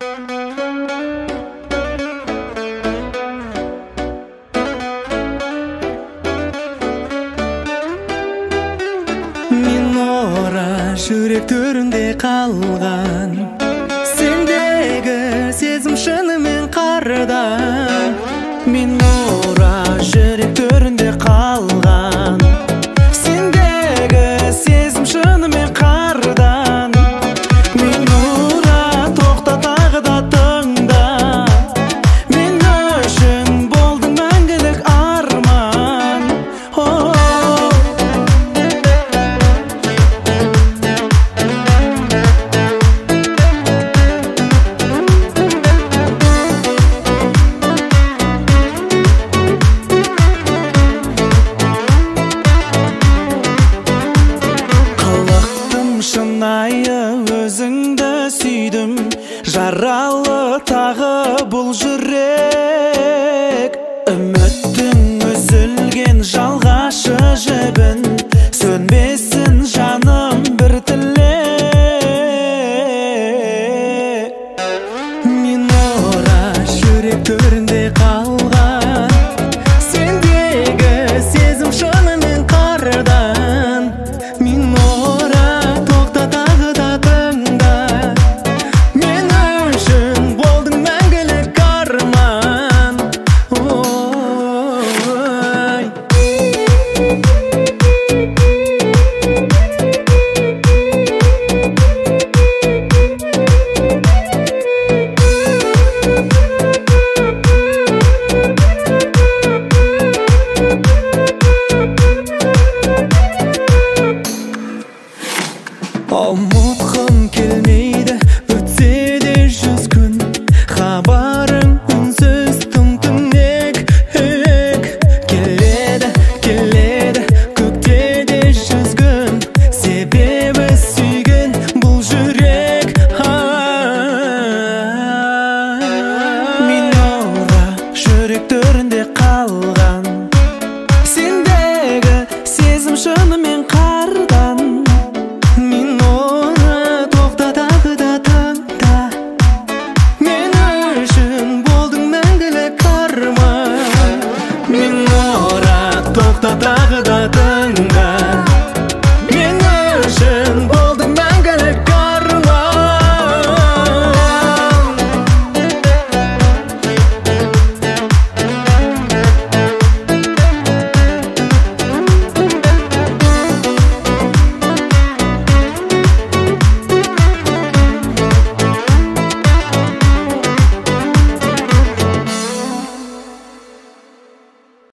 Minora жүрек төрінде қалған, сендегі сезім шынымен қарда. Minora жүрек төрінде қалған, сендегі сезім шынымен қардан. Minora тоқта тағы да тыңда, мен үшін болдың мәңгілік арман. Шынайы өзіңді сүйдім, жаралы тағы бұл жүрек. Үміттің үзілген жалғашы жібін, сөнбе